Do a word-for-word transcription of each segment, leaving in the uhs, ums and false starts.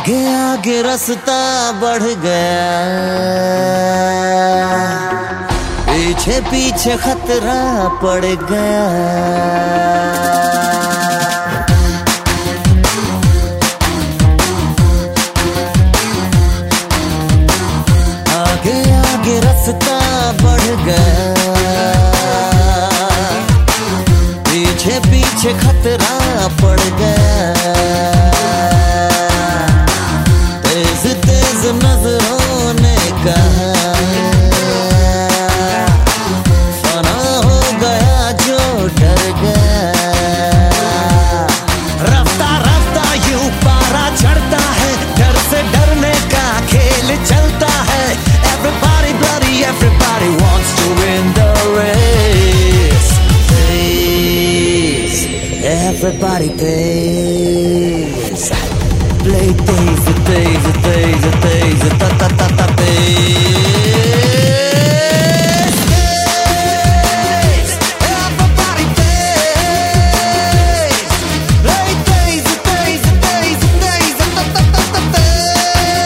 आगे आगे रास्ता बढ़ गया, पीछे पीछे खतरा पड़ गया। आगे आगे रास्ता बढ़ गया, पीछे पीछे खतरा पड़ गया। तेज तेज नजरों ने कहा, फना हो गया जो डर गया। रफ्ता रफ्ता यूं पारा चढ़ता है, डर से डरने का खेल चलता है। Everybody bloody, everybody wants to win the race. Race. Everybody pays. Play days, days, days, days, ta ta ta ta days. Days. Everybody pays. Play days, days, days, days, ta ta ta ta days.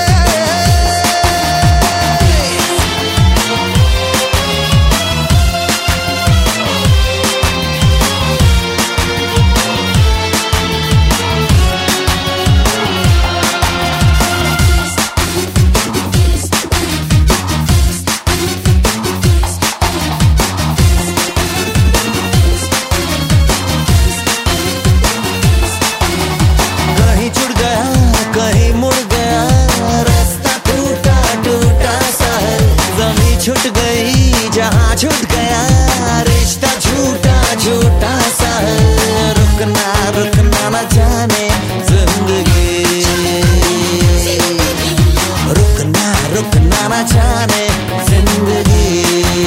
कहीं मुड़ गया, रास्ता टूटा टूटा सा है। ज़मीं छूट गई जहाँ छूट गया, रिश्ता झूठा झूठा सा है। रुकना रुकना न जाने जिंदगी, रुकना रुकना न जाने जिंदगी।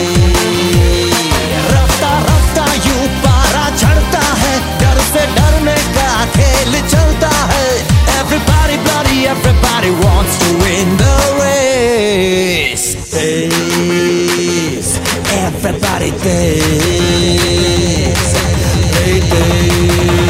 रफ्ता रफ्ता यूं पारा चढ़ता है, डर से डरने का खेल चलता है। Everybody bloody, everybody wants to win the race. Days, everybody days, hey, days.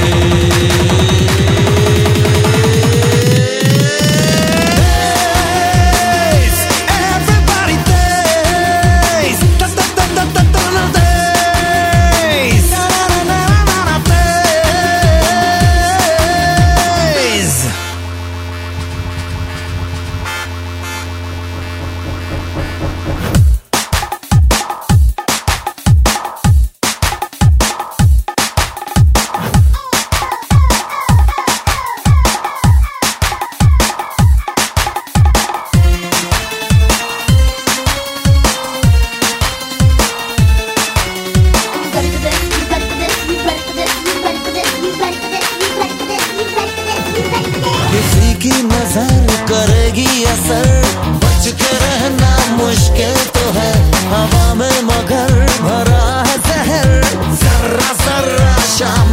Days, everybody days, da da da da da da da days, da da da da da da days. किसी की नजर करेगी असर, बच के रहना मुश्किल तो है। हवा में मगर भरा है जहर, जर्रा जर्रा शाम